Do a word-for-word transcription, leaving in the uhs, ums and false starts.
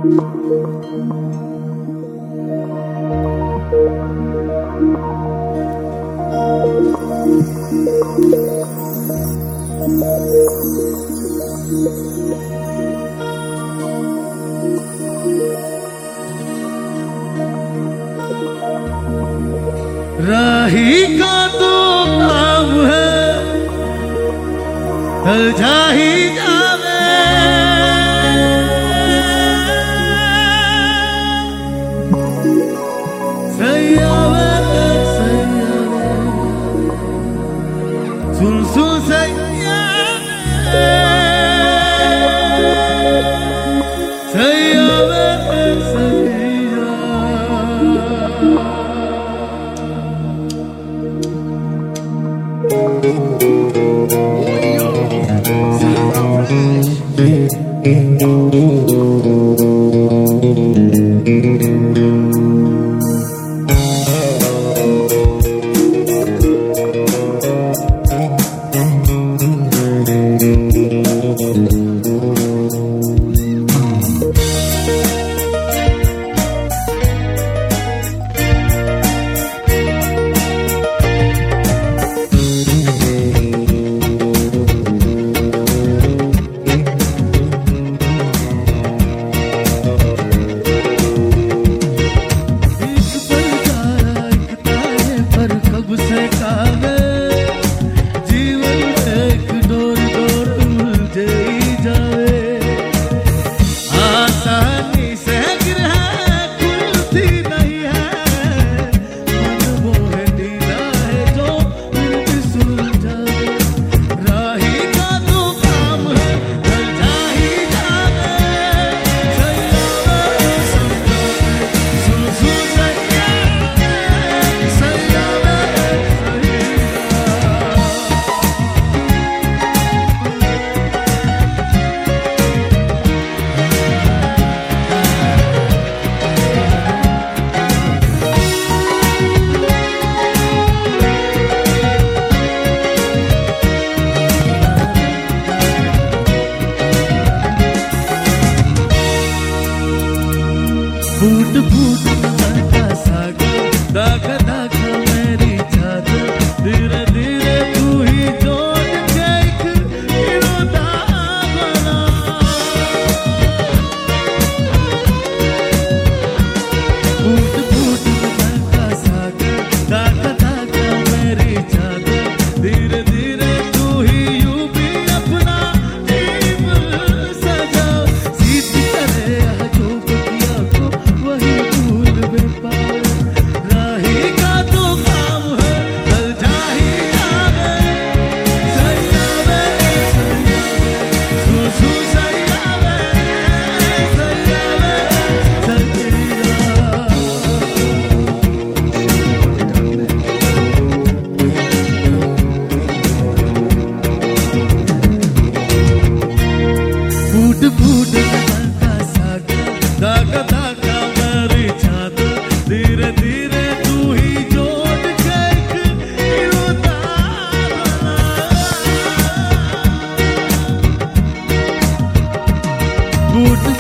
राही का तो काम है हल जा ही जावे, सही आवे सही आवे सुन सुन सही आवे, सही आवे सही फूट फूट मन का सागर, दागा दागा मेरी चादर, धीरे धीरे तू ही जोड़ के एक इरादा बना। फूट फूट मन का सागर, दागा दागा मेरी चादर, धीरे धीरे तू ही यूं भी अपना जीवन सजा, सीधी तरह जो बतिया को वही भूल में पाए, राही का तो काम है चल जा ही जावे, सही आवे सही आवे सू सू सही आवे सही आवे सही आवे। फूट फूट मन का सागर, दागा दागा मेरी चादर, धीरे धीरे तू ही जोड़ के एक इरादा बना। फूट